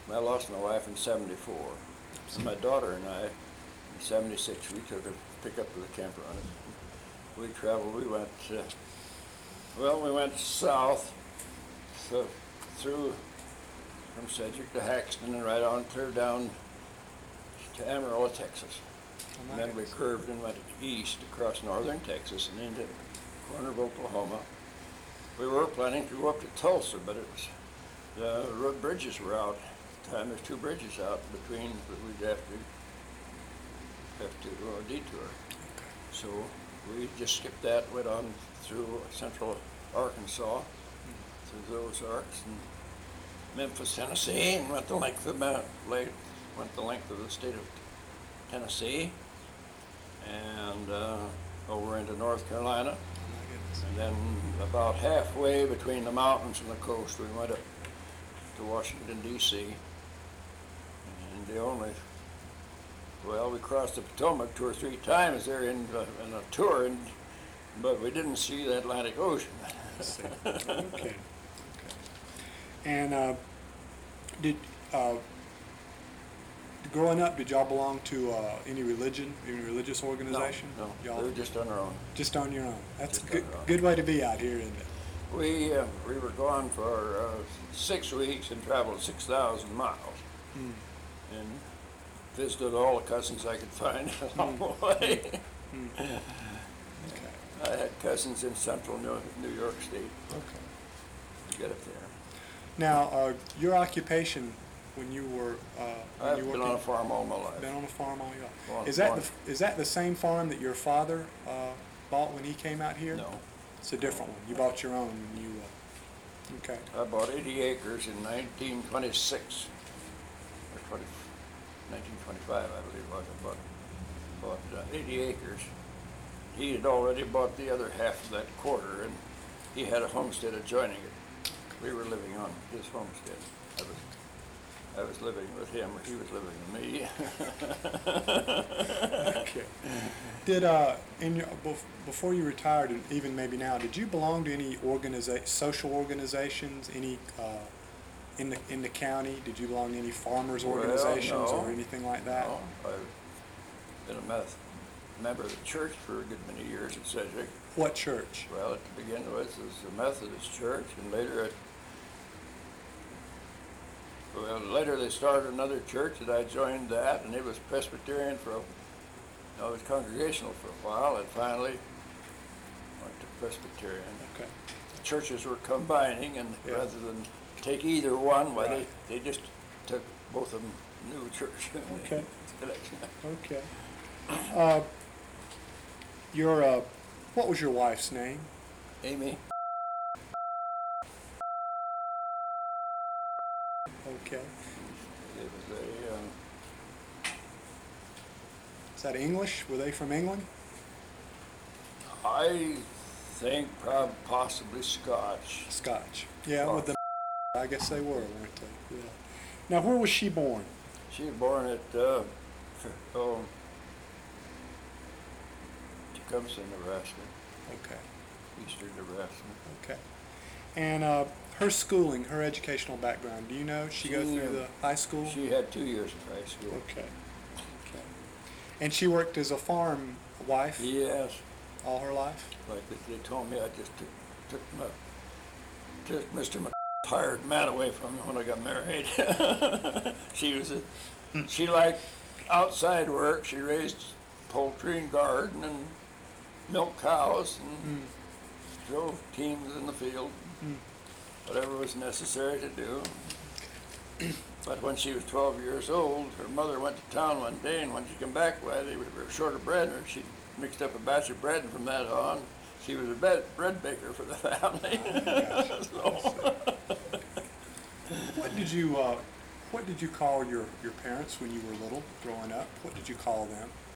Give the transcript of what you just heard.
I lost my wife in '74. So my daughter and I, in '76, we took a pickup with a camper on it. We traveled. We went. We went south, so through from Sedgwick to Haxton and right on clear down to Amarillo, Texas. And then we curved and went east across northern Texas and into the corner of Oklahoma. We were planning to go up to Tulsa, but it was the road bridges were out. At the time there's two bridges out between that we'd have to detour. So we just skipped that, went on through central Arkansas, through the Ozarks and Memphis, Tennessee, and went the length of the state of Tennessee, and over into North Carolina. And then about halfway between the mountains and the coast, we went up to Washington, D.C. And we crossed the Potomac 2 or 3 times there in a tour, but we didn't see the Atlantic Ocean. Okay. And growing up, did y'all belong to any religious organization? No, we were just on our own. Just on your own. That's a good way to be out here, isn't it? We were gone for 6 weeks and traveled 6,000 miles, and visited all the cousins I could find along the way. Okay. I had cousins in central New York State. Okay. To get up there. Now, your occupation when you were I've been on a farm all my life. Been on a farm all your life. Is that the same farm that your father bought when he came out here? No. It's a different one. You bought your own when you. Okay. I bought 80 acres in 1926 or 1925, I believe it was. I bought 80 acres. He had already bought the other half of that quarter, and he had a homestead adjoining it. We were living on his homestead. I was living with him, or he was living with me. Okay. Did before you retired, and even maybe now, did you belong to any social organizations? Any in the county? Did you belong to any farmers organizations or anything like that? No, I've been a member of the church for a good many years at Sedgwick. What church? Well, to begin with, it was the Methodist Church, and later they started another church, and I joined that, and it was Presbyterian it was Congregational for a while, and finally went to Presbyterian. Okay. The churches were combining, and rather than take either one, they just took both of them new church. Okay. Okay. What was your wife's name? Amy. Okay. It was Is that English? Were they from England? I think possibly Scotch. Scotch. Yeah, with the I guess they were, weren't they? Yeah. Now, where was she born? She was born at Tecumseh, Nebraska. Okay. Eastern Nebraska. Okay. And her schooling, her educational background, do you know? Did she go through the high school? She had 2 years of high school. Okay. Okay. And she worked as a farm wife? Yes. All her life? Like they told me, I just took Mr. Tired man away from me when I got married. She liked outside work. She raised poultry and garden and milked cows and drove teams in the field, whatever was necessary to do. But when she was 12 years old, her mother went to town one day, and when she came back, they were short of bread, and she mixed up a batch of bread, and from that on, she was a bread baker for the family. What did you call your parents when you were little, growing up? What did you call them?